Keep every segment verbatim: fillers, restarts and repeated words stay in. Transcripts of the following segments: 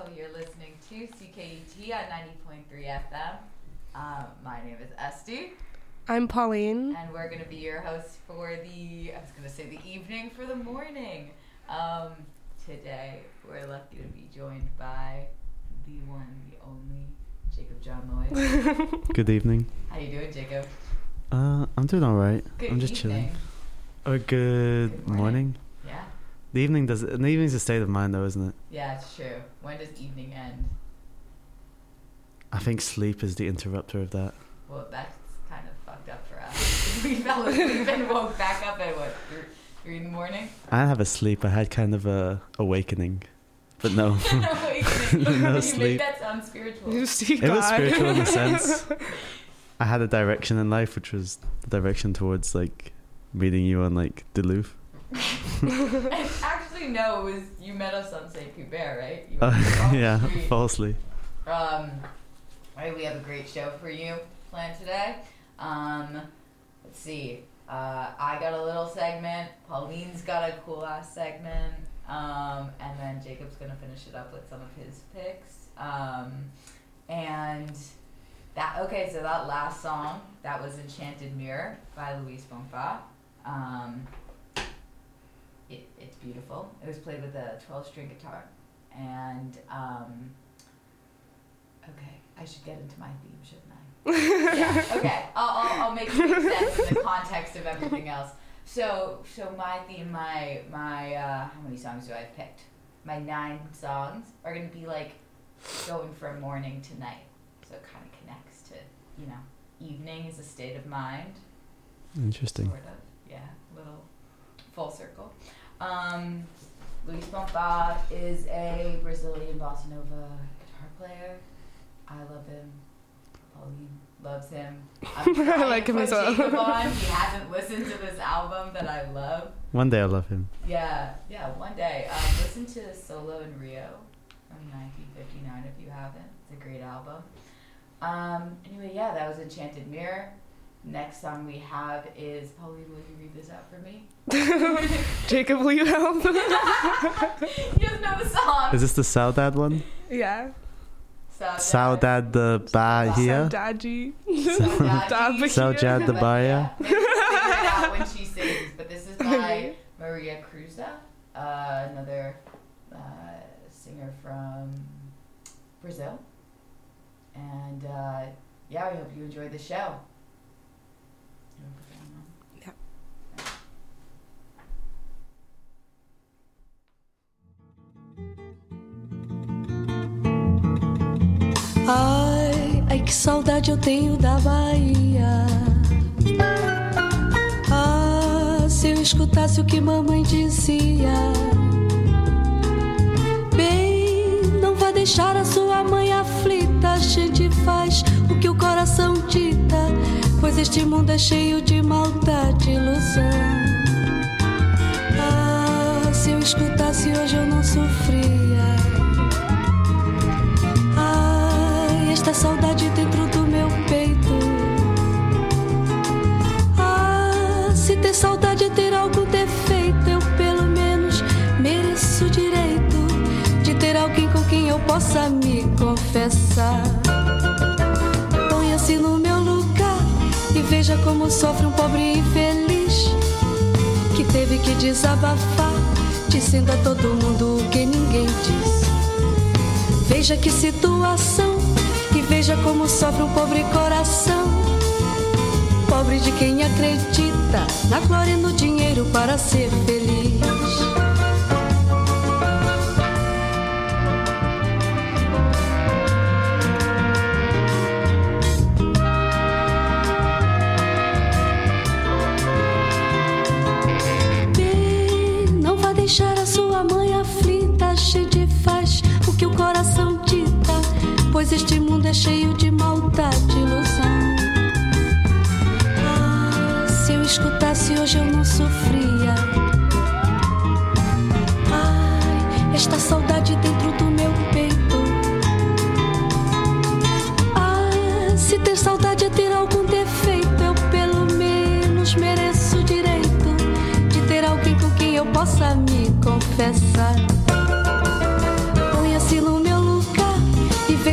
You're listening to C K E T on ninety point three F M. Um, my name is Esty. I'm Pauline. And we're going to be your hosts for the, I was going to say the evening for the morning. Um, today, we're lucky to be joined by the one, the only, Jacob John Lloyd. Good evening. How you doing, Jacob? Uh, I'm doing all right. Good I'm just evening. chilling. Oh, good, Good morning. morning. Yeah. The evening does. The evening's a state of mind, though, isn't it? Yeah, it's true. When does evening end? I think sleep is the interrupter of that. Well, that's kind of fucked up for us. We fell asleep and woke back up at what, three, three in the morning? I didn't have a sleep. I had kind of a awakening, but no. Awakening. No You sleep. make that sound spiritual. You see It was God. spiritual in a sense. I had a direction in life, which was the direction towards like meeting you on like Duluth. And actually, no, it was you met us on Saint Hubert, right? You Uh, went across the yeah, street. falsely. Um, right, we have a great show for you planned today. Um, let's see. Uh, I got a little segment. Pauline's got a cool ass segment. Um, and then Jacob's gonna finish it up with some of his picks. Um, and that okay. So that last song that was "Enchanted Mirror" by Luis Fonfa. Um, it, it's beautiful. It was played with a twelve-string guitar, and um, okay, I should get into my theme, shouldn't I? Yeah. Okay. I'll, I'll I'll make it make sense in the context of everything else. So so my theme, my my uh, how many songs do I have picked? My nine songs are gonna be like going from morning to night. So it kind of connects to, you know, evening is a state of mind. Interesting. Sort of, yeah, little full circle. Um, Luis Fonfa is a Brazilian bossa nova guitar player. I love him. Pauline loves him. I'm trying I like to him put as well. Jacob on. He hasn't listened to this album that I love. One day I'll love him. Yeah, yeah, one day. Um, listen to Solo in Rio from nineteen fifty-nine if you haven't. It's a great album. Um, anyway, yeah, that was Enchanted Mirror. Next song we have is, Pauline, will you read this out for me? Jacob, will you help? He doesn't know the song. Is this the Saudade one? Yeah. Saudade de Bahia. Dadgy. Saudade. Saudade de Bahia. Maybe we'll figure it out when she sings. But this is by Maria Cruza, uh, another uh, singer from Brazil. And uh, yeah, we hope you enjoy the show. You wanna put that one on? Yeah. Ai, ai que saudade eu tenho da Bahia. Ah, se eu escutasse o que mamãe dizia. Bem, não vá deixar a sua mãe aflita. A gente faz o que o coração dita, pois este mundo é cheio de maldade e ilusão. Ah, se eu escutasse hoje eu não sofria. Esta saudade dentro do meu peito. Ah, se ter saudade é ter algum defeito, eu pelo menos mereço o direito de ter alguém com quem eu possa me confessar. Ponha-se no meu lugar e veja como sofre um pobre infeliz que teve que desabafar, dizendo a todo mundo o que ninguém disse. Veja que situação. E veja como sofre um pobre coração, pobre de quem acredita na glória e no dinheiro para ser feliz. Bem, não vá deixar a sua mãe aflita. A gente faz o que o coração dita, pois este mundo é cheio de maldade e ilusão. Ah, se eu escutasse hoje eu não sofria. Ai, esta saudade dentro do meu peito. Ah, se ter saudade é ter algum defeito, eu pelo menos mereço o direito de ter alguém com quem eu possa me confessar. Ponha-se no meu lugar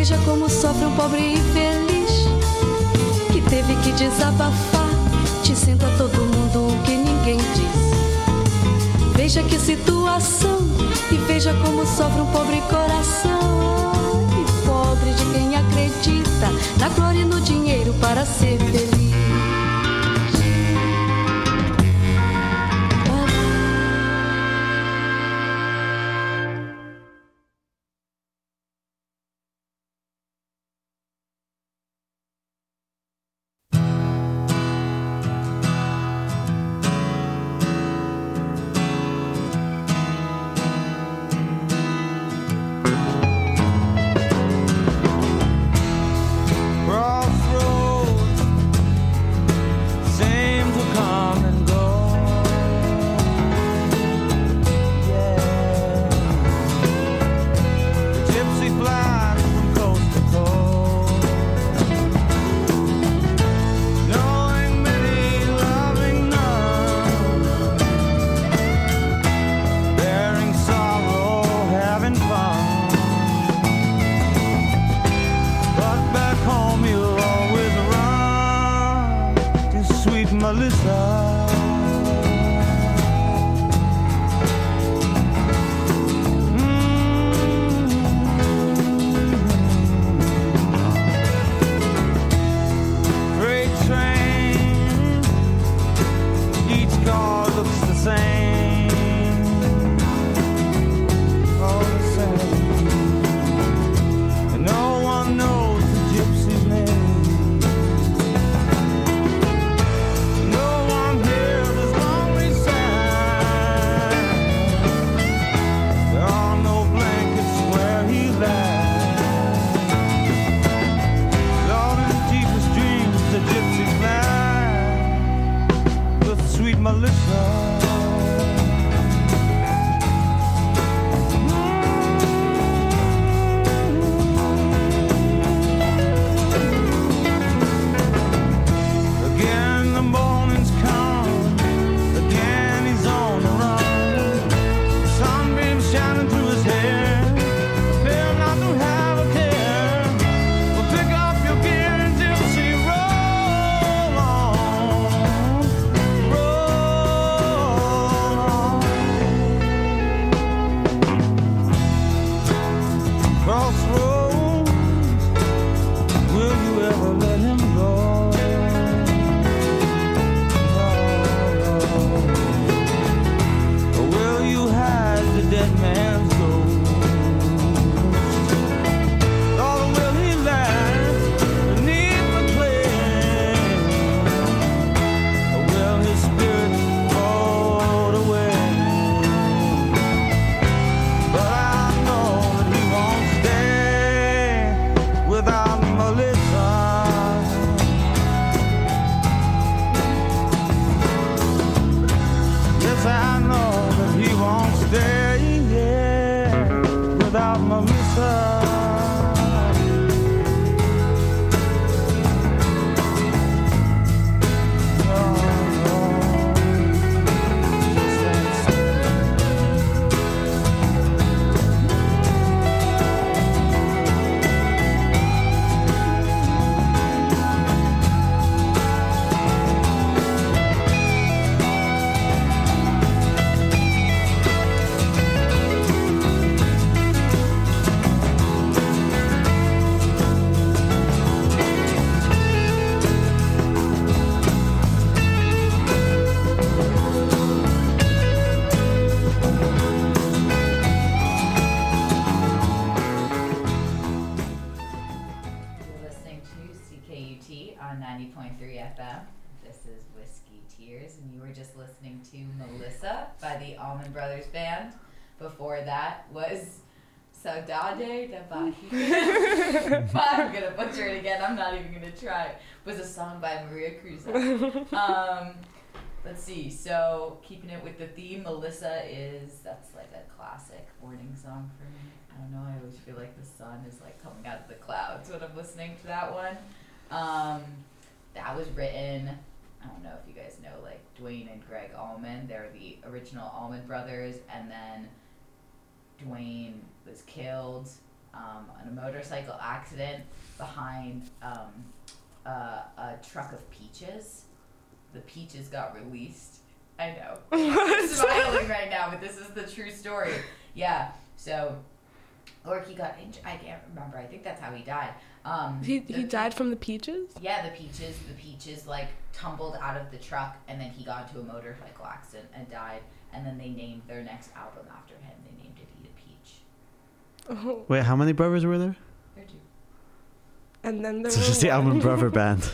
veja como sofre um pobre infeliz que teve que desabafar, dizendo a todo mundo o que ninguém diz. Veja que situação e veja como sofre um pobre coração. E pobre de quem acredita na glória e no dinheiro para ser feliz. Before that was Saudade da Bahia. I'm gonna butcher it again. I'm not even gonna try. It was a song by Maria Cruz. Um, let's see. So keeping it with the theme, Melissa is that's like a classic morning song for me. I don't know. I always feel like the sun is like coming out of the clouds when I'm listening to that one. Um, that was written. I don't know if you guys know like Duane and Greg Allman. They're the original Allman Brothers, and then Duane was killed um, in a motorcycle accident behind um, uh, a truck of peaches. The peaches got released. I know. I'm smiling right now, but this is the true story. Yeah. So, or he got injured. I can't remember. I think that's how he died. Um, He he the died pe- from the peaches? Yeah, the peaches. The peaches like tumbled out of the truck, and then he got into a motorcycle accident and died. And then they named their next album after him. They named it Eat a Peach. Oh. Wait, how many brothers were there? They're two. And then there So were just the one. album Brother Band.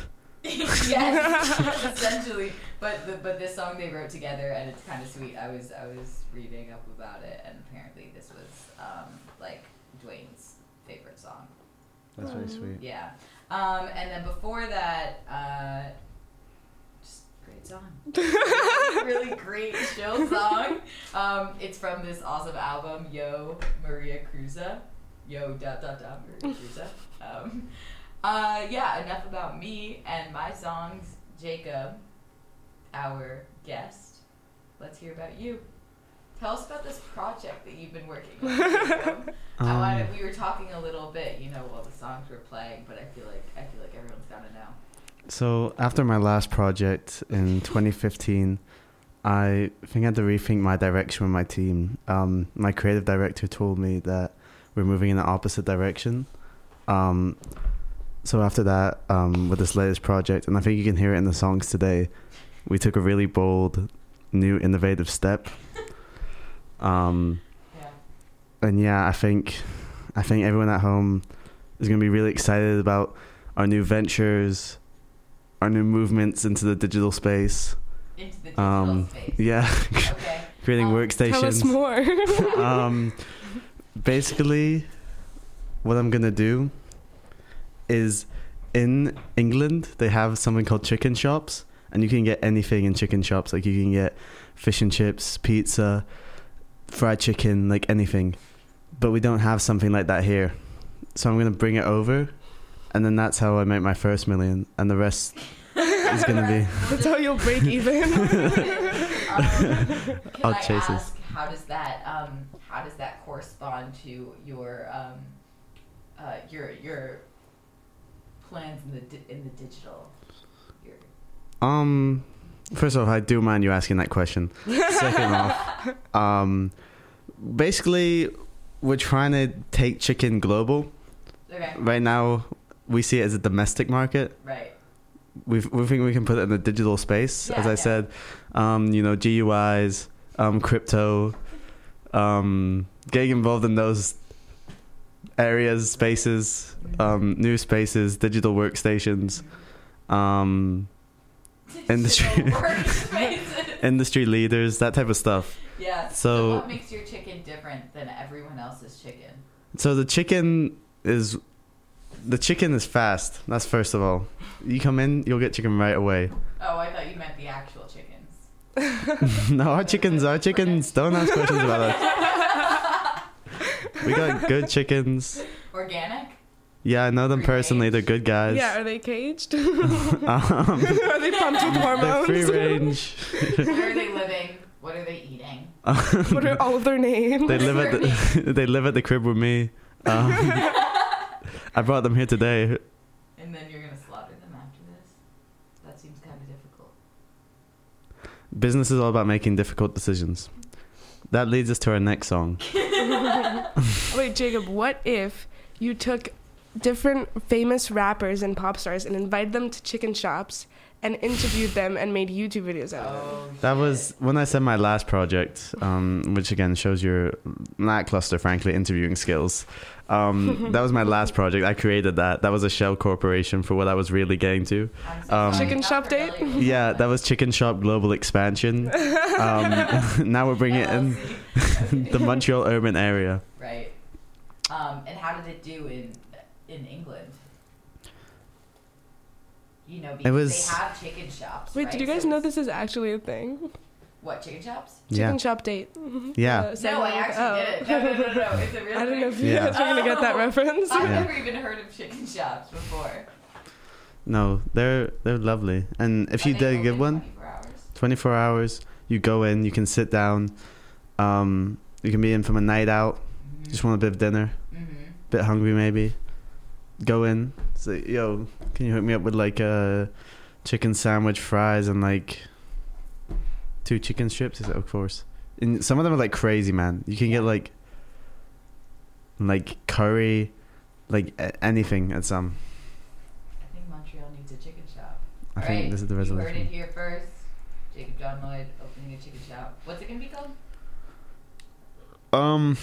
Yes, essentially. But the, but this song they wrote together, and it's kind of sweet. I was I was reading up about it, and apparently this was um, like Dwayne's favorite song. That's very sweet. Yeah. Um, and then before that, uh, just great song. really, really great chill song. Um, it's from this awesome album, Yo Maria Cruza. Yo dot dot dot Maria Cruza. Um, uh, yeah, enough about me and my songs. Jacob, our guest, let's hear about you. Tell us about this project that you've been working on. Jacob. I Um, wanted, we were talking a little bit, you know, while the songs were playing, but I feel like I feel like everyone's gotta know. So after my last project in twenty fifteen, I think I had to rethink my direction with my team. Um, my creative director told me that we're moving in the opposite direction. Um, so after that, um, with this latest project, and I think you can hear it in the songs today, we took a really bold, new, innovative step. Um, Yeah. and yeah, I think, I think everyone at home is going to be really excited about our new ventures, our new movements into the digital space. Into the digital Um, space. Yeah, Okay. creating Um, workstations. Tell us more. um, basically, what I'm gonna do is in England they have something called chicken shops, and you can get anything in chicken shops. Like you can get fish and chips, pizza, fried chicken, like anything. But we don't have something like that here, so I'm gonna bring it over, and then that's how I make my first million, and the rest is gonna be. That's how you'll break even. um, can I'll I chase this. ask, how does that um, how does that correspond to your um, uh, your your plans in the di- in the digital? Your, Um, first off, I do mind you asking that question. Second off, um, basically, we're trying to take chicken global. okay. Right now, we see it as a domestic market. Right. We we think we can put it in the digital space. Yeah, as I yeah. said, um, you know, G U Is, um, crypto, um, getting involved in those areas, spaces, um, new spaces, digital workstations, um, industry Digital workspaces. industry leaders, that type of stuff. Yeah. So, So- what makes your chicken different than everyone else's chicken? So the chicken is the chicken is fast. That's first of all. You come in, you'll get chicken right away. Oh, I thought you meant the actual chickens. No, our chickens, our chickens. Don't ask questions about us. We got good chickens. Organic? Yeah, I know them Free personally. range? They're good guys. Yeah, are they caged? Um, Are they pumped with they're hormones? free range. Where are they living? What are they eating? What are all of their names? They live at the they live at the crib with me. Um, I brought them here today. And then you're gonna slaughter them after this? That seems kind of difficult. Business is all about making difficult decisions. That leads us to our next song. Wait, Jacob, what if you took different famous rappers and pop stars and invited them to chicken shops and interviewed them and made YouTube videos out of them? Oh, That shit. was when I said my last project, um, which again shows your lackluster, frankly, interviewing skills. Um, that was my last project. I created that. That was a shell corporation for what I was really getting to. I'm so um, sorry, Chicken not shop date? familiar with Yeah, that was Chicken Shop Global Expansion. Um, now we're bringing it in L L C. the Montreal urban area. Right. Um, and how did it do in in England? You know, because was- they have chicken shops. Wait, right? did you guys So know it's- this is actually a thing? What, chicken shops? Chicken Yeah, shop date. yeah. Uh, No, I segment. actually Oh. did it. No, no, no, no. It's a real I don't know if you Yeah. guys are gonna get that Oh. reference. I've Yeah. never even heard of chicken shops before. No, they're they're lovely. And if Are you they did a good open one, twenty-four hours? twenty-four hours, you go in, you can sit down. Um, you can be in from a night out. Mhm. Just want a bit of dinner, Mhm. bit hungry maybe. Go in, say, yo, can you hook me up with like a chicken sandwich, fries, and like two chicken strips? Is of course. And some of them are like crazy, man. You can get like like curry, like a- anything at some. I think Montreal needs a chicken shop. I All think right, this is the you heard it resolution. here first. Jacob John Lloyd opening a chicken shop. What's it gonna be called? Um,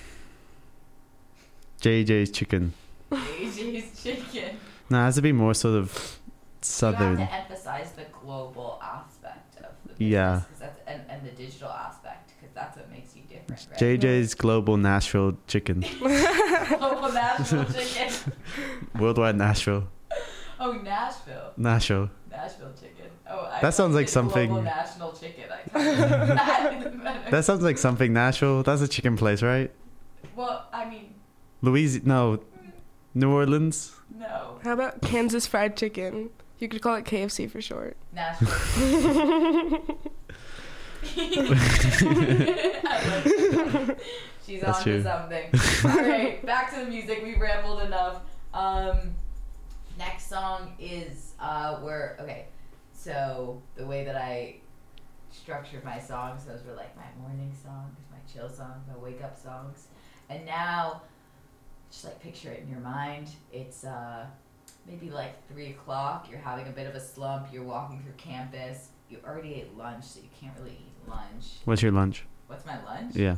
J J's chicken. A J's Chicken. No, it has to be more sort of You southern. have to emphasize the global aspect of the business. Yeah. 'Cause that's, and, and the digital aspect, because that's what makes you different, right? J J's Global Nashville Chicken. Global Nashville Chicken. Worldwide Nashville. Oh, Nashville. Nashville. Nashville Chicken. Oh, I That sounds thought like it something- Global National Chicken. I thought that better. That sounds like something Nashville. That's a chicken place, right? Well, I mean, Louisiana. No. New Orleans. no. How about Kansas Fried Chicken? You could call it K F C for short. Nashville. I like that. She's That's on true. to something. All right, back to the music. We've rambled enough. Um, next song is uh, we're okay. So the way that I structured my songs, those were like my morning songs, my chill songs, my wake up songs, and now just like picture it in your mind. It's uh, maybe like three o'clock. You're having a bit of a slump. You're walking through campus. You already ate lunch, so you can't really eat lunch. What's your lunch? What's my lunch? Yeah.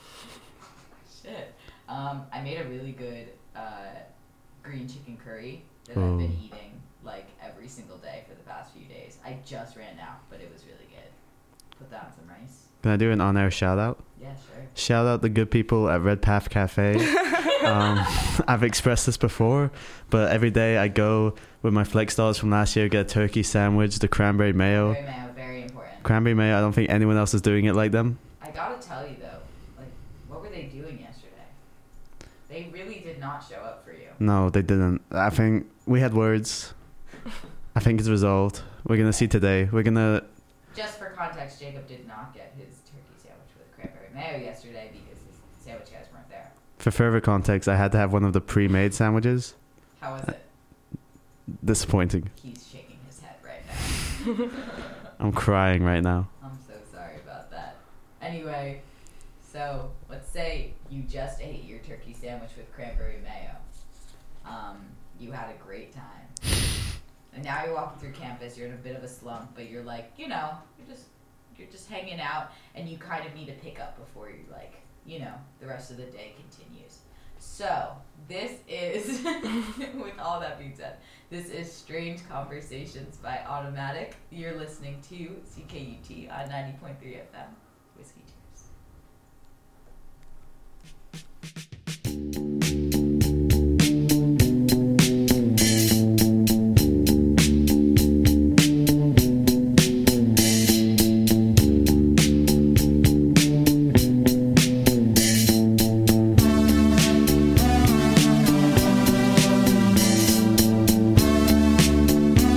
Shit. Um, I made a really good uh, green chicken curry that I've been Oh. eating like every single day for the past few days. I just ran out, but it was really good. Put that on some rice. Can I do an on-air shout out? Yeah, sure. Shout out the good people at Red Path Cafe. um, I've expressed this before, but every day I go with my flex dollars from last year, get a turkey sandwich, the cranberry mayo. Very mayo, very important. Cranberry mayo, I don't think anyone else is doing it like them. I gotta tell you though, like, what were they doing yesterday? They really did not show up for you. No, they didn't. I think we had words. I think it's resolved. We're going to see today. We're going to... Just for context, Jacob did not get his turkey sandwich with cranberry mayo yesterday because his sandwich guys weren't there. For further context, I had to have one of the pre-made sandwiches. How was it? Disappointing. He's shaking his head right now. I'm crying right now. I'm so sorry about that. Anyway, so let's say you just ate your turkey sandwich with cranberry mayo. Um, you had a great time. And now you're walking through campus, you're in a bit of a slump, but you're like, you know, you're just you're just hanging out and you kind of need a pickup before you like, you know, the rest of the day continues. So this is with all that being said, this is Strange Conversations by Automatic. You're listening to C K U T on ninety point three F M. Whiskey Cheers.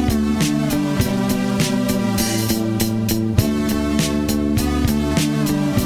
Thank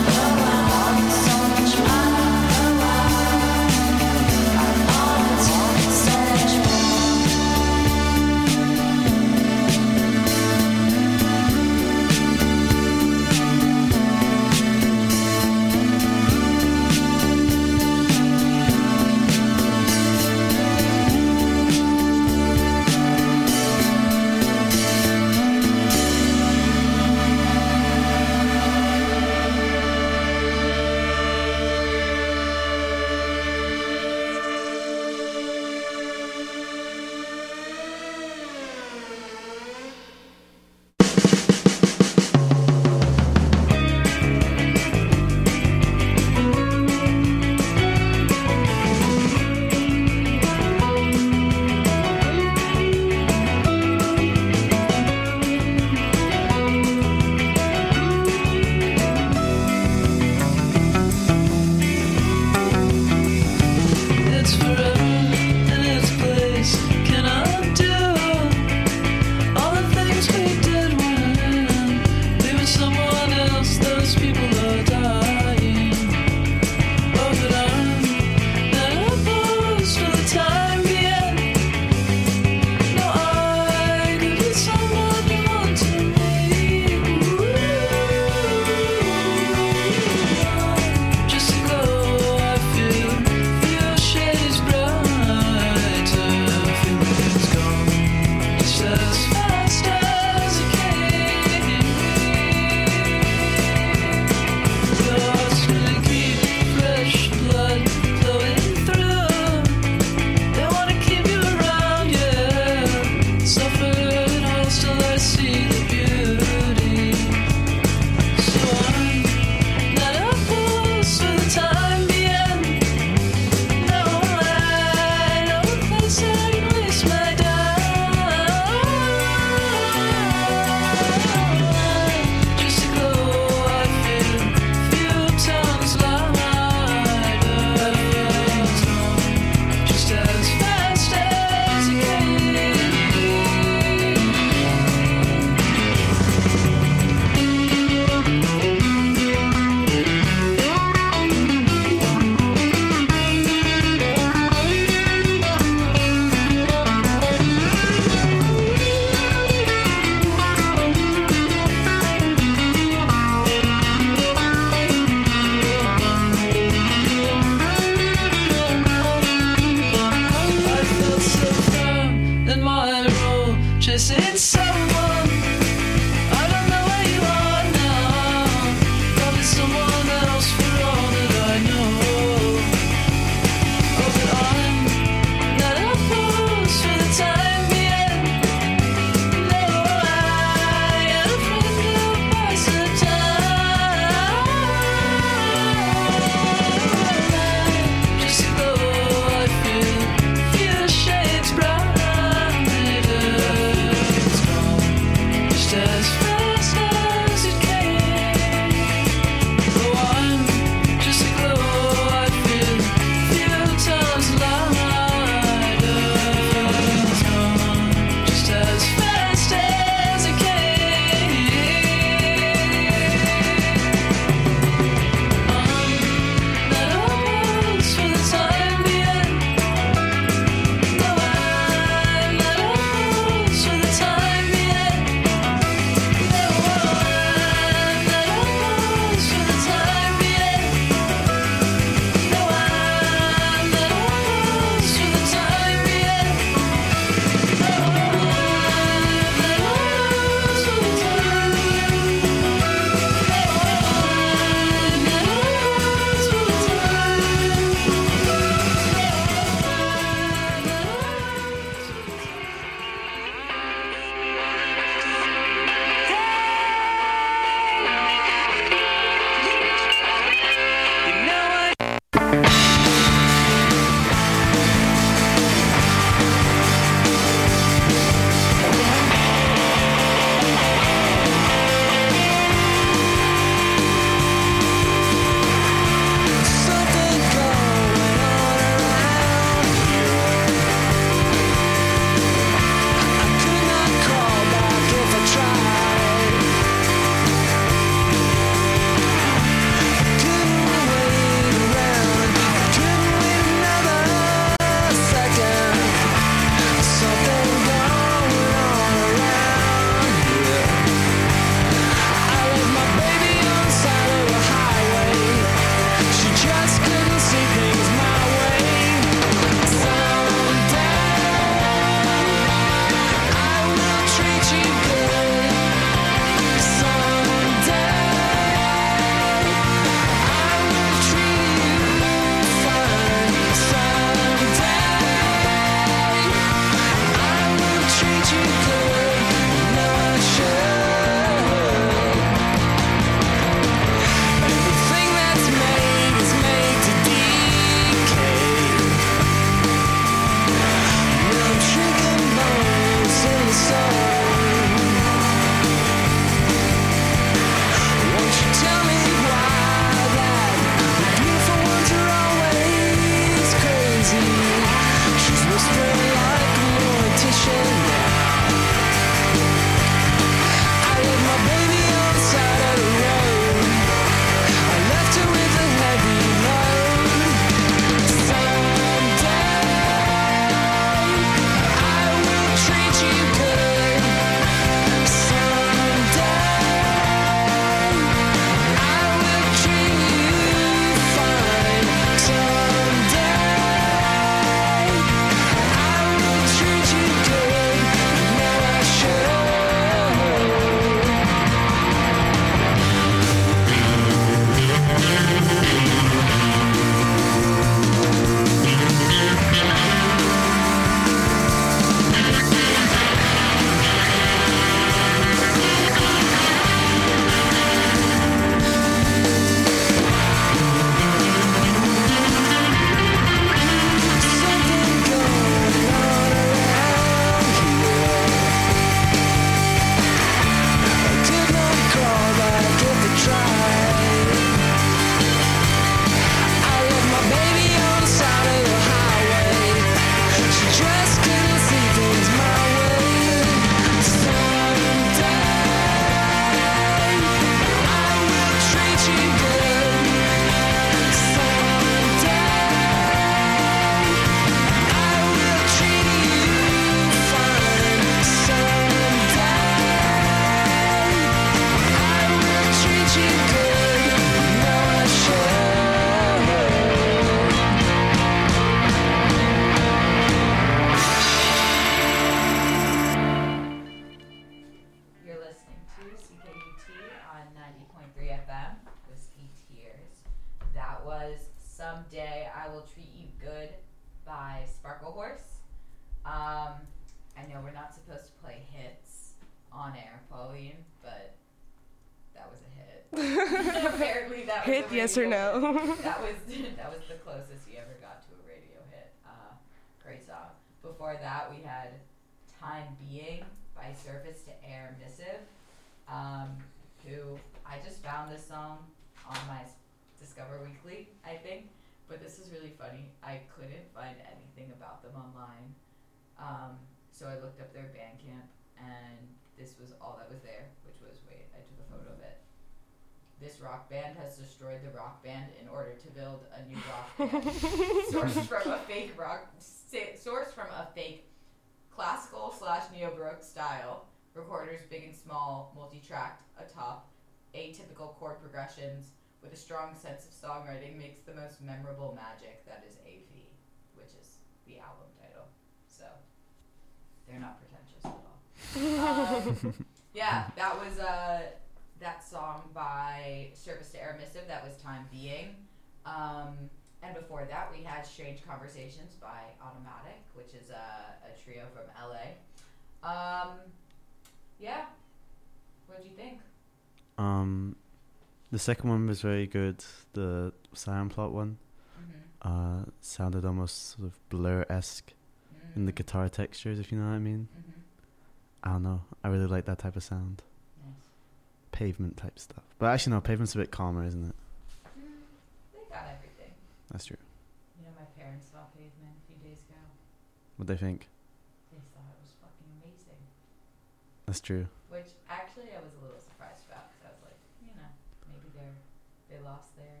Will Treat You Good by Sparkle Horse. Um, I know we're not supposed to play hits on air, Pauline, but that was a hit. Apparently that was Hit, a yes or radio no? hit. That was that was the closest he ever got to a radio hit. Uh, great song. Before that, we had Time Being by Surface to Air Missive, um, who I just found this song on my Discover Weekly, I think. But this is really funny. I couldn't find anything about them online. Um, so I looked up their Bandcamp, and this was all that was there, which was, wait, I took a photo of it. This rock band has destroyed the rock band in order to build a new rock band. Sourced from a fake rock, sourced from a fake classical slash neo-baroque style. Recorders big and small, multi-tracked, atop, atypical chord progressions, with a strong sense of songwriting, makes the most memorable magic that is A V, which is the album title. So, they're not pretentious at all. um, yeah, that was uh, that song by Surface to Air Missive. That was Time Being. Um, and before that, we had Strange Conversations by Automatic, which is a, a trio from L A. Um, yeah. What'd you think? Um, the second one was very good. The sound plot one Mm-hmm. uh, sounded almost sort of Blur-esque Mm-hmm. in the guitar textures, if you know what I mean. Mm-hmm. I don't know. I really like that type of sound. Nice. Pavement type stuff. But actually, no, Pavement's a bit calmer, isn't it? Mm, they got everything. That's true. You know, my parents saw Pavement a few days ago. What they think? They thought it was fucking amazing. That's true. Which actually I was a little surprised about, because I was like, you know, maybe they're they lost their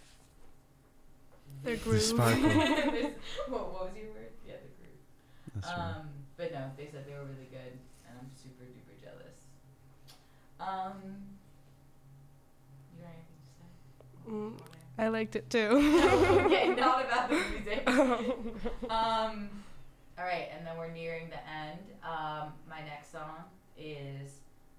Their The groove. sparkle. This- what, what was your word? Yeah, the groove. That's true. Um, but no, they said they were really good, and I'm super duper jealous. Um, you got anything to say? Mm, I liked it too. No, okay, not about the music. um, all right, and then we're nearing the end. Um, my next song is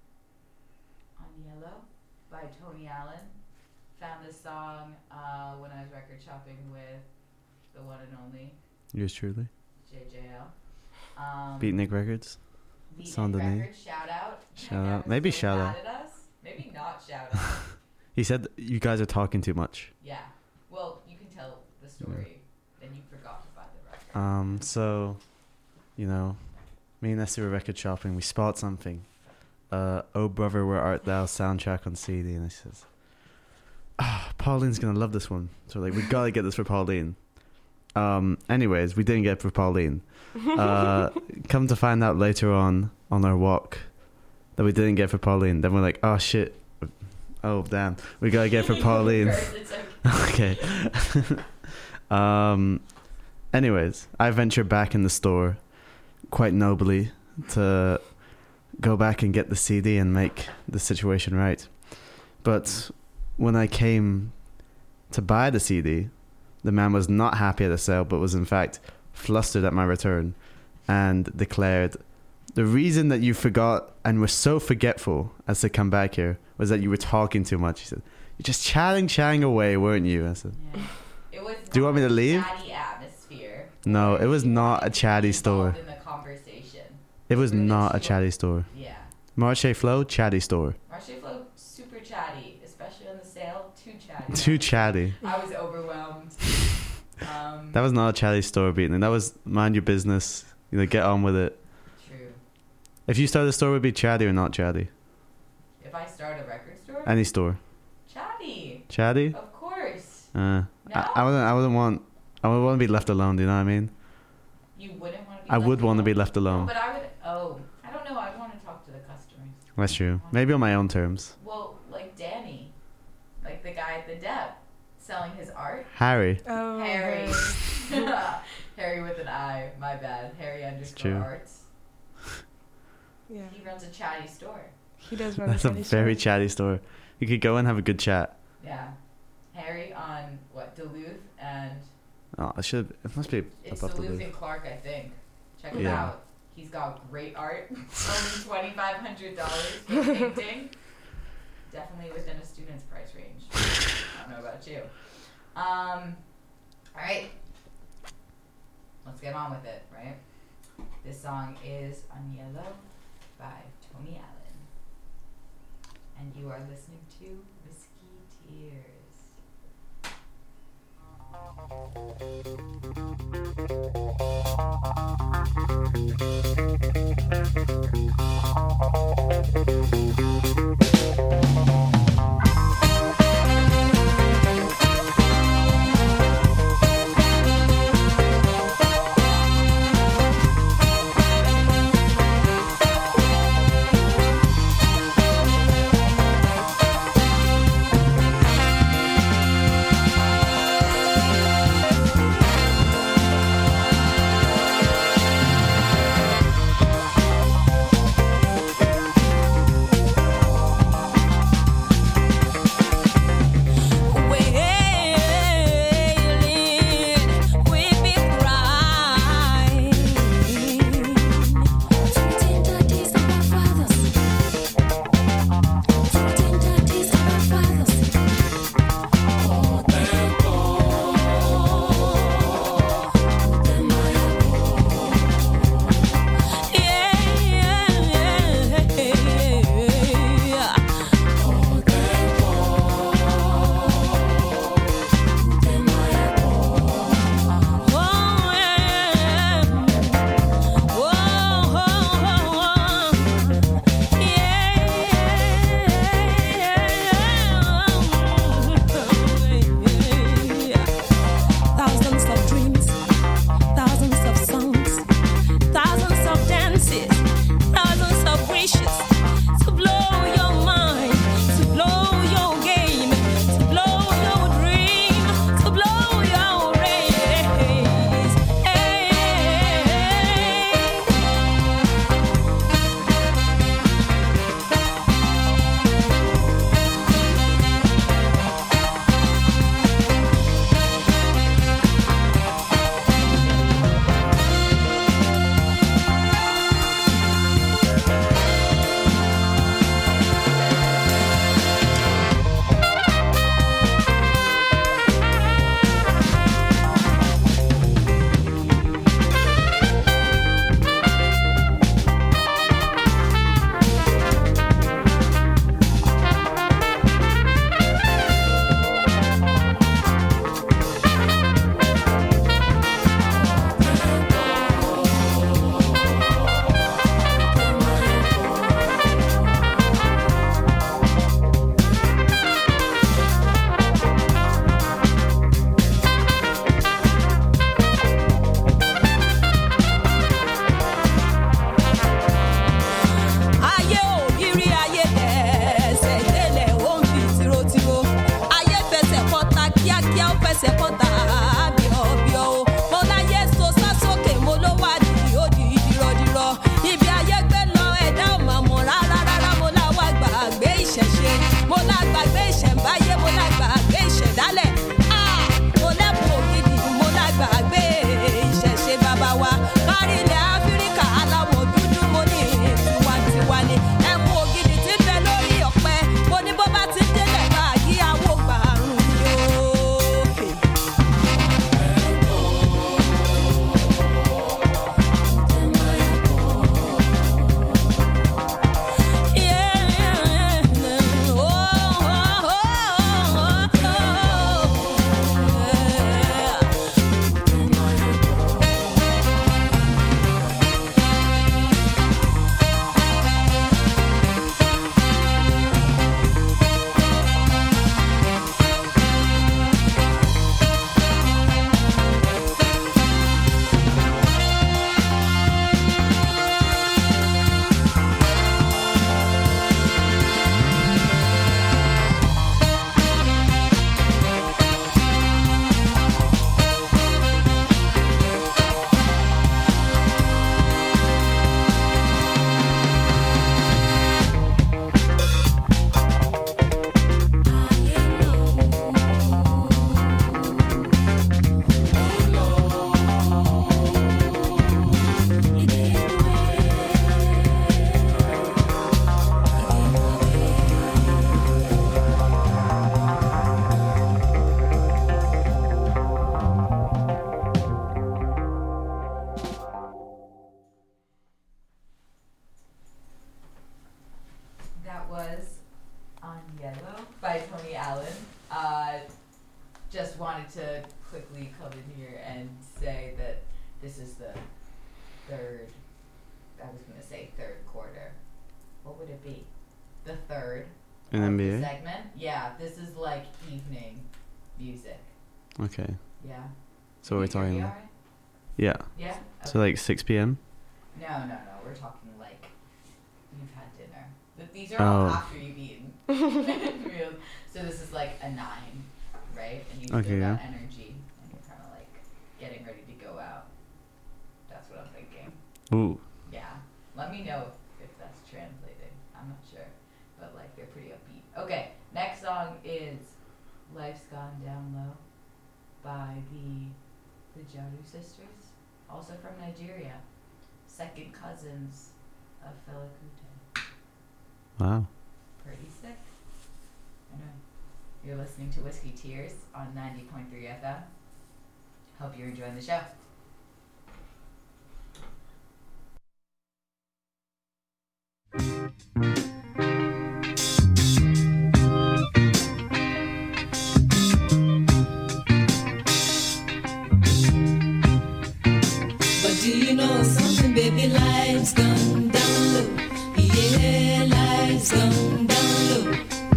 On Yellow by Tony Allen. Found this song uh, when I was record shopping with the one and only Yours truly. J J L. Um, Beatnik Records. Beatnik Saint Denis. Records, shout out. Shout My dad out. was Maybe really shout mad out. at us. Maybe not shout out. He said you guys are talking too much. Yeah. Well, you can tell the story. Then you forgot to find the record. Um, so, you know, me and Esther were record shopping. We spot something. Uh, Oh Brother, Where Art Thou soundtrack on C D. And I says, ah, Pauline's going to love this one. So we're like, we got to get this for Pauline. Um, anyways, we didn't get it for Pauline. Uh, come to find out later on, on our walk, that we didn't get for Pauline. Then we're like, oh shit. Oh, damn. We got to get it for Pauline. It's okay. Okay. um. Anyways, I ventured back in the store quite nobly to go back and get the C D and make the situation right. But when I came to buy the C D, the man was not happy at the sale, but was in fact flustered at my return and declared, the reason that you forgot and were so forgetful as to come back here was that you were talking too much. He said, you're just chatting, chatting away, weren't you? I said, Yeah. It was Do you want me to not a leave? chatty atmosphere. no, it was You not a wanted to chatty be store. involved in the conversation. It was Really not a chill. chatty store. Yeah. Marche Flow, chatty store. Marche Flow, super chatty, especially on the sale. Too chatty. Too chatty. I was overwhelmed. Um, That was not a chatty store, beating. That was mind your business. You know, get on with it. true. If you start a store, would it be chatty or not chatty? If I start a record store, Any store. chatty. Chatty? Of course. Uh, No, I, I wouldn't. I wouldn't want. I would want to be left alone. Do you know what I mean? you wouldn't want to be. I left would want to alone. be left No, alone. but I would. Oh, I don't know. I want to talk to the customers. That's true. Maybe on my own terms. Well, like Danny, like the guy at the Dep, selling his art. Harry. Oh, Harry. Harry. Harry with an I. My bad. Harry underscore true. arts. Yeah, He runs a chatty store. he does run That's a chatty very store. chatty store. You could go and have a good chat. Yeah. Harry on what Duluth and Oh, it should. It must be it's above the Duluth loop. and Clark, I think. Check it Yeah. out. He's got great art. Only twenty five hundred dollars for painting. Definitely within a student's price range. I don't know about you. Um, all right. let's get on with it, right? This song is Aniello by Tony Allen. And you are listening to Whiskey Tears. Thank third. I was gonna say third quarter. What would it be? The third. In of N B the A? segment. Yeah, this is like evening music. Okay. Yeah. So we're You hear me talking. all right? Yeah. Yeah. So like six p.m. No, no, no. We're talking like you've had dinner. But these are all Oh. after you've eaten. Real- so this is like a nine, right? And you Okay, still got yeah. energy, and you're kind of like getting ready to go out. That's what I'm thinking. Ooh. Yeah. Let me know if, if that's translating. I'm not sure, but like they're pretty upbeat. Okay. Next song is "Life's Gone Down Low" by the the Jaru sisters, also from Nigeria, second cousins of Fela Kuti. Wow. Pretty sick. I know. You're listening to Whiskey Tears on ninety point three F M. Hope you're enjoying the show. But do you know something, baby? Life's gone down low. Yeah, life's gone down low.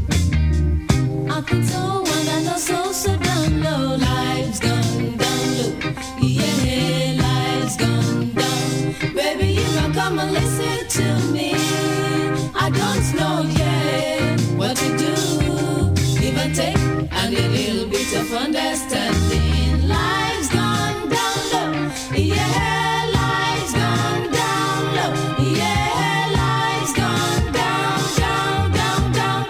I think so, and I know so, so down low. Life's gone down low. Yeah, life's gone down. Baby, you can come and listen to me. I don't know yet what to do. Give and take, and a little bit of understanding. Life's gone down low. Yeah, life's gone down low. Yeah, life's gone down, down, down, down,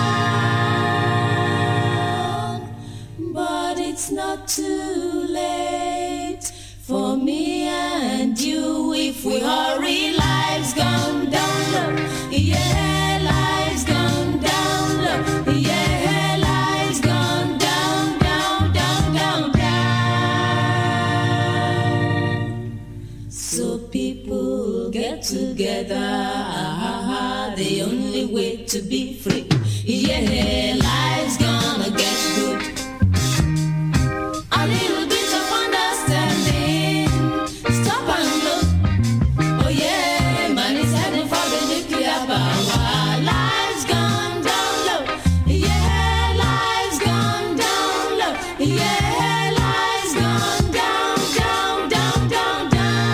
down. But it's not too late for me and you if we hurry. Life's gone down low. Yeah, life's gone down low. Yeah, life's gone down, down, down, down, down. So people get together, the only way to be free. Yeah, life's gonna get good. A little bit of understanding. Stop and look. Oh yeah, man is heading for the nuclear power. Life's gone down low. Yeah, life's gone down low. Yeah, life's gone down, down, down, down, down.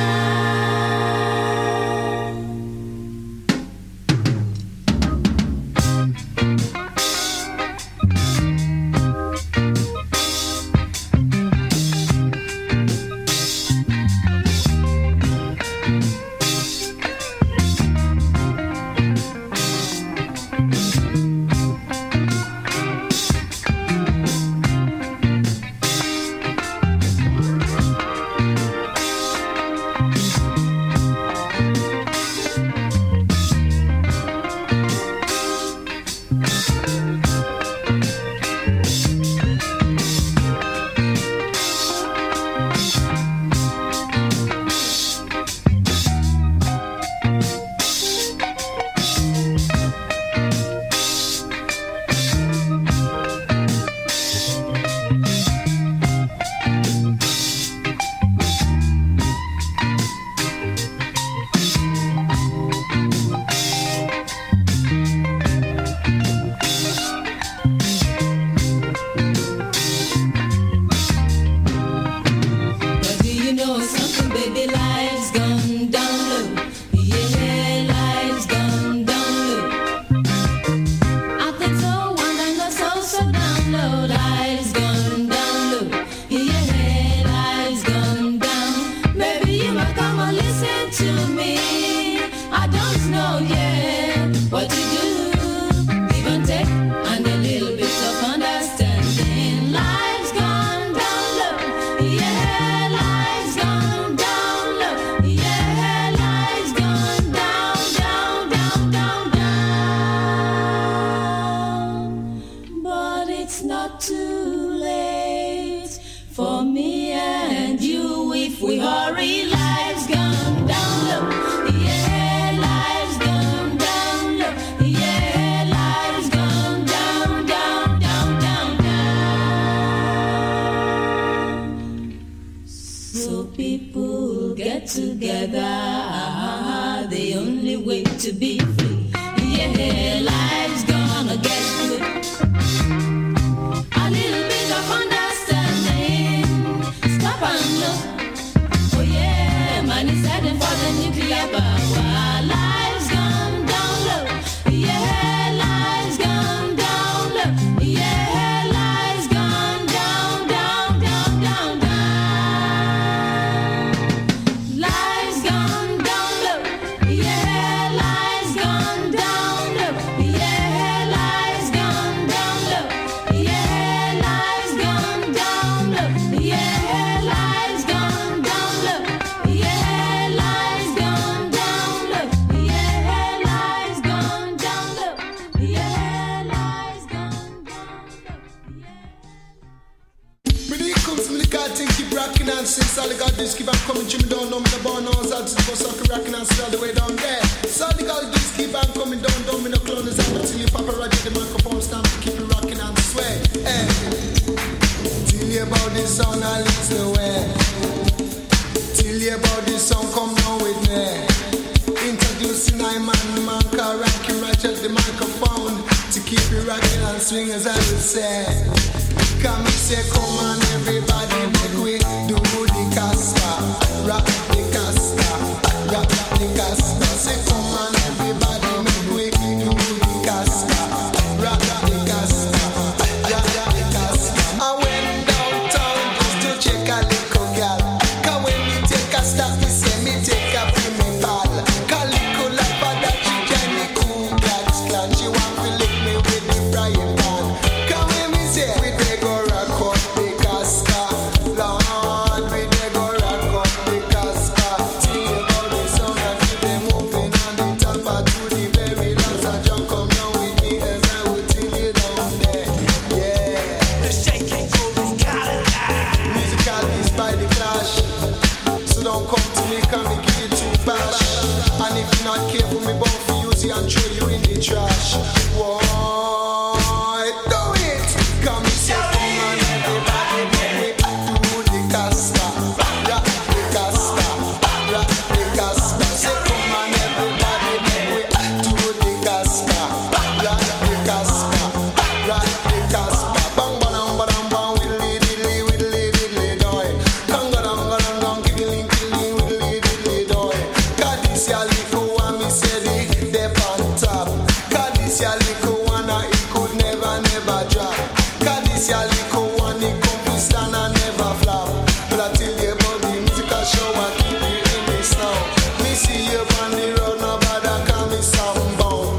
conga, the only way to be free. Yeah, life's gonna get good. A little bit of understanding. Stop and look. Oh yeah, man is heading for the nuclear power. Life's gone down low. Yeah, life's gone down low. Yeah, life's gone down, down, down, down, down. Life's gone down low. Yeah, life's gone down low. Yeah, life's gone down low. Yeah, life's gone down low. Yeah, life's gone down low. Yeah, life's gone down low. Yeah, life's gone down low. Yeah, life's gone down low. When it comes to me, the God thing keep rocking and since all the God this keep on coming to me down, no me the born knows how to go so I can rocking and all the way down there. So all the God this keep on coming down, down me no clown is out till you Papa Roger the microphone stand to keep it rocking and sway. Hey, tell you about this song I leads the way. Tell you about this song come down with me. Introducing I man, the man called Rocky Roger the microphone to keep it rocking and swing as I would say. Come and say, come on everybody, make we do the casta, rock the casta, rock the casta. Say, come on everybody, make we do the casta, rock the casta, rock the casta. I went downtown just to check a little gal. Cause when me take a stop, me say me take a female pal. Cause little like that she can be cool, glad clan. She want to lick me with the frying pan. Cause when me say, we dey go rock up the casta, Lord, we dey go rock up the casta. Till you go the sound and keep them moving on the top of to the very last. I jump come down with me as I will till you down there. Yeah, the shaking groove is musical is by the Clash. So don't come to me, can me give you too fast. And if you're not careful, me bound for use you and throw you in the trash. Why do it? Come and say, come on everybody, make we do the casta, rock the casta, rock the casta. Say, come on everybody, make we do the casta, rock the casta, rock the casta. Bang bang bang bang, widdly diddly widdly diddly doy. Gang gang gang gang, kiddly kiddly widdly diddly doy. 'Cause this ya little one, me say the dep on top. 'Cause this ya little one, ah, it could never never drop. 'Cause this ya little one, it come to stand and never flop. But I tell you about the musical show, I keep it in this now. Me see you on the road, nobody call me soundbound.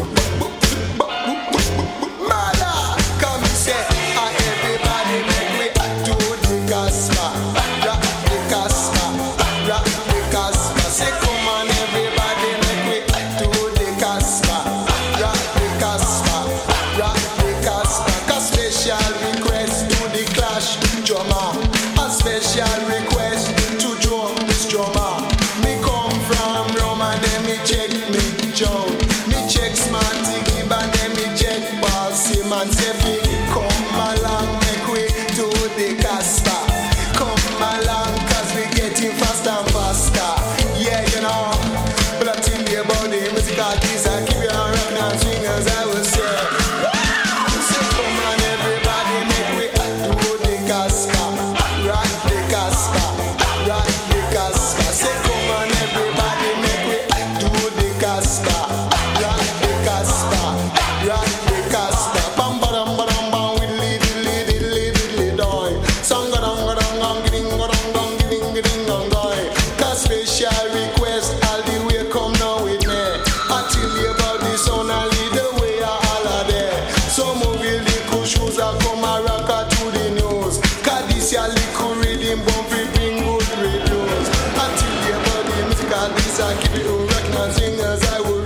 Mother, come and say, ah, everybody make we do the casta, rock the casta, rock the casta. Say, come on, everybody make we do the casta, rock the casta, rock the casta. 'Cause special request to the Clash drummer, a special request to drum this drummer. Me come from Rome and then me check me Joe, me check Smarty Gibb and then me check Bossy man. Say, "Fi, come along, make we do the casta. Come along, 'cause we getting faster and faster. Yeah, you know. But I tell you about the musical keys, I keep you on rocking and swing as I will say. Say, come on everybody, make we do the casta, rock the casta, rock the casta. Say, come on everybody, make we do the casta, rock the casta, rock the casta. Bam bam bam bam, widdly diddly diddly diddly doy. Song ga dong ga dong dong, giding ga dong dong, giding giding dong doy. 'Cause special request all the way come now with me. I tell you about the sound and lead the way I holiday. So move your little shoes and come and rock her to the news. 'Cause this your little rhythm bump it bring good reviews. I tell you about the musical this I keep it rocking and sing as I will.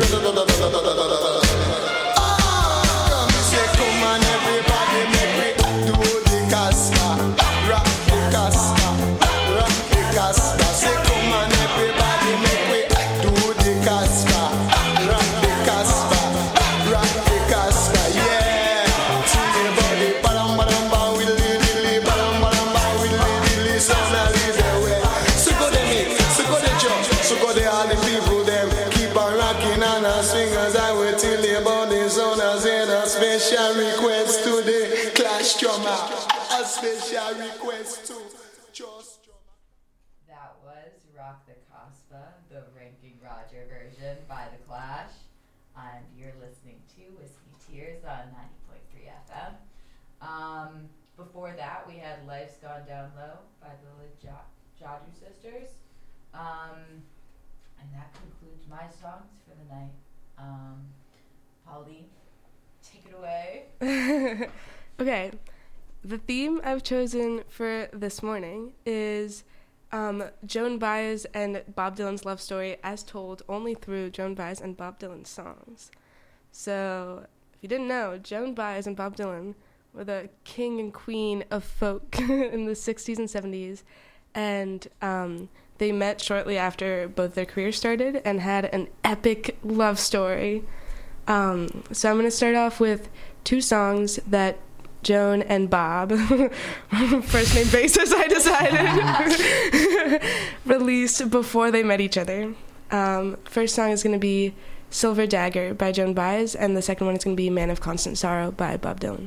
Ah, come and say, come on everybody, make we do the casta, rock the casta, rock the casta. Say, come on everybody, make we do the casta, rock the casta, rock the casta. Yeah, sing the body, ba-dum ba-dum ba, widdly diddly, ba-dum ba-dum ba, widdly diddly. So now leave the way. So go the me, so go the jump, so go the all the people them keep on rocking on our swingers. I will tell you about the zoners and a special request to the Clash drummer. A special request to Just drummer. That was Rock the Casbah, the Ranking Roger version by The Clash. And you're listening to Whiskey Tears on ninety point three F M. Um, before that, we had Life's Gone Down Low by the ja- Jaju Sisters. Um, and that concludes my songs for the night. Um, Pauline, take it away. Okay, the theme I've chosen for this morning is um, Joan Baez and Bob Dylan's love story as told only through Joan Baez and Bob Dylan's songs. So, if you didn't know, Joan Baez and Bob Dylan were the king and queen of folk in the sixties and seventies, and um, they met shortly after both their careers started and had an epic love story. Um, so I'm going to start off with two songs that Joan and Bob, first name basis I decided, released before they met each other. Um, first song is going to be Silver Dagger by Joan Baez, and the second one is going to be Man of Constant Sorrow by Bob Dylan.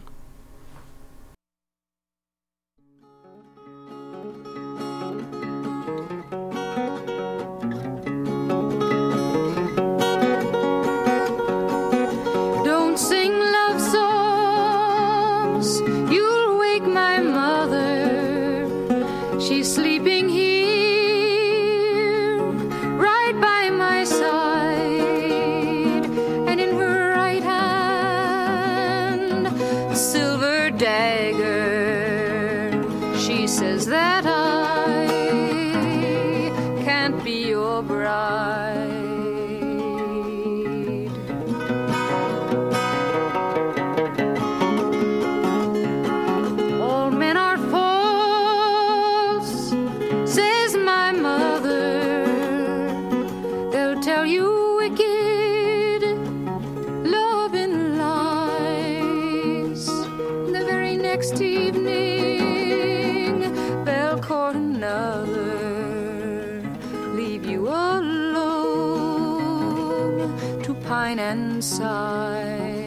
Don't sing love songs, you'll wake my mother. She's sleeping here, right by my side. And in her right hand, a silver dagger. She says that I can't be your bride. All men are false, says my mother. They'll tell you wicked love and lies. The very next evening, they'll court another, leave you alone to pine and sigh.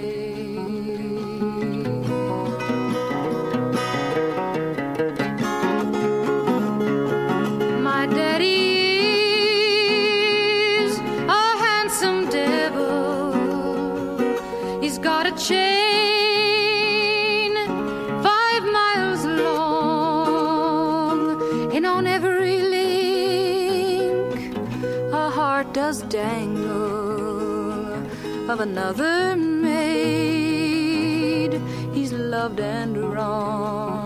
My daddy is a handsome devil. He's got a chain five miles long, and on every link a heart does dangle of another maid he's loved and wronged.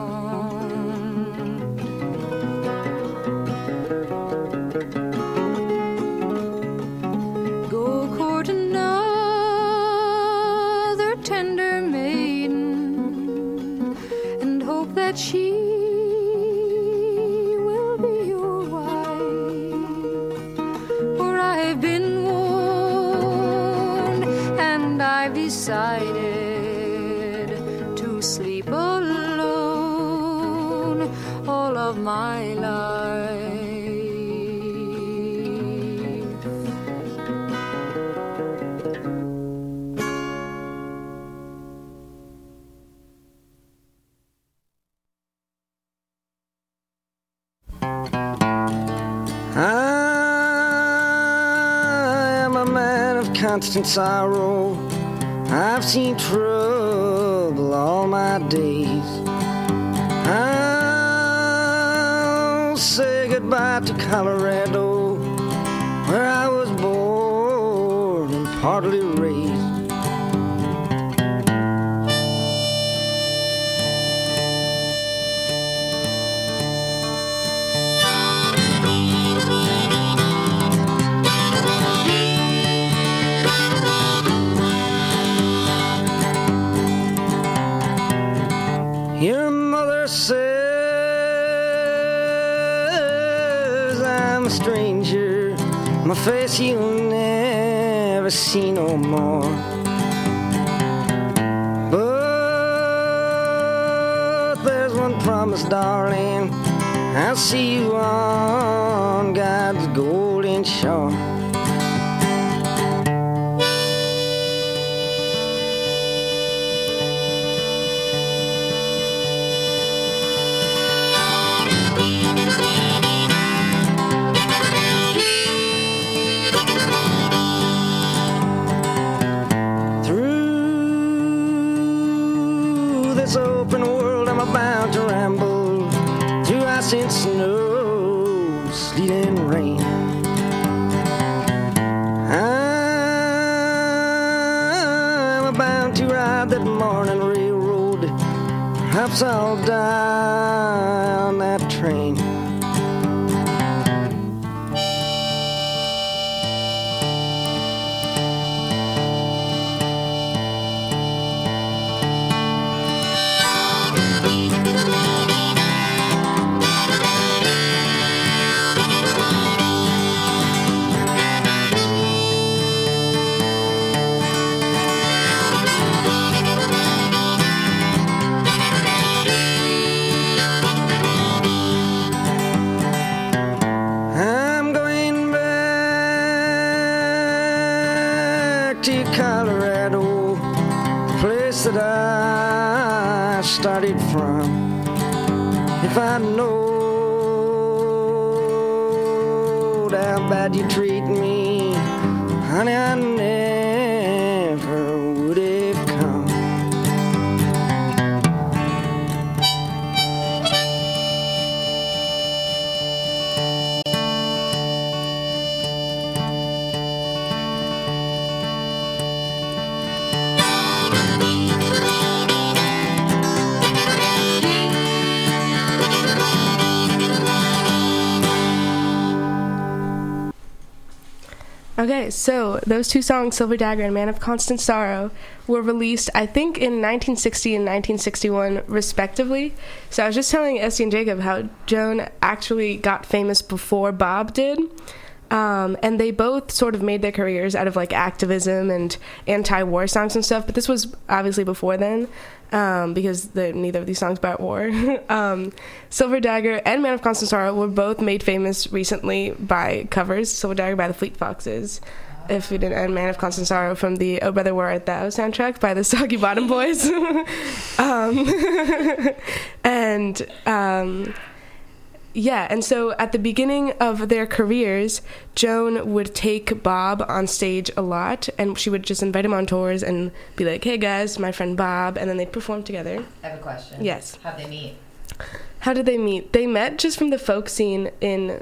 Go court another tender maiden and hope that she will be your wife. For I've been warned and I've decided to sleep alone all of my life. I am a man of constant sorrow. I've seen trouble all my days. I'll say goodbye to Colorado, where I was born and partly raised. Your mother says I'm a stranger. My face you'll never see no more. But there's one promise, darling. I'll see you on God's golden ain't sure. Through this open world I'm about to ramble, through ice and snow, sleet and rain. I'm about to ride that morning railroad, perhaps I'll die on that train. I'm going back to Colorado, the place that I started from. If I knowed how bad you treat me, honey, I never would have come. Okay, so those two songs, Silver Dagger and Man of Constant Sorrow, were released, I think, in nineteen sixty and nineteen sixty-one, respectively. So I was just telling Esty and Jacob how Joan actually got famous before Bob did. Um, and they both sort of made their careers out of, like, activism and anti-war songs and stuff. But this was obviously before then, um, because the, neither of these songs about war. um, Silver Dagger and Man of Constant Sorrow were both made famous recently by covers. Silver Dagger by the Fleet Foxes, if we didn't, and Man of Constant Sorrow from the Oh Brother Where Art Thou soundtrack by the Soggy Bottom Boys. um, and... Um, Yeah, and so at the beginning of their careers, Joan would take Bob on stage a lot, and she would just invite him on tours and be like, hey guys, my friend Bob, and then they'd perform together. I have a question. Yes. How'd they meet? How did they meet? They met just from the folk scene in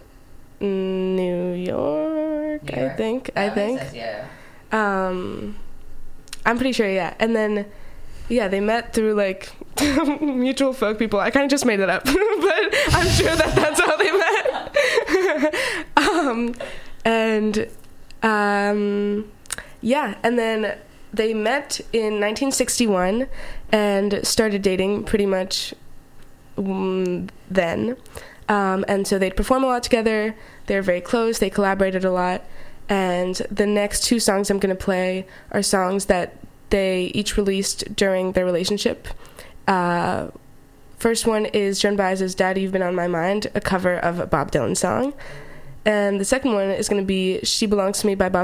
New York, New I York. think. That I makes think. sense, yeah. Um, I'm pretty sure, yeah. And then, yeah, they met through, like, mutual folk people. I kind of just made it up, but I'm sure that that's how they met. um, and, um, yeah, and then they met in nineteen sixty-one and started dating pretty much mm, then. Um, and so they'd perform a lot together. They were very close. They collaborated a lot. And the next two songs I'm going to play are songs that they each released during their relationship. Uh, first one is Joan Baez's Daddy, You've Been on My Mind, a cover of a Bob Dylan song. And the second one is going to be She Belongs to Me by Bob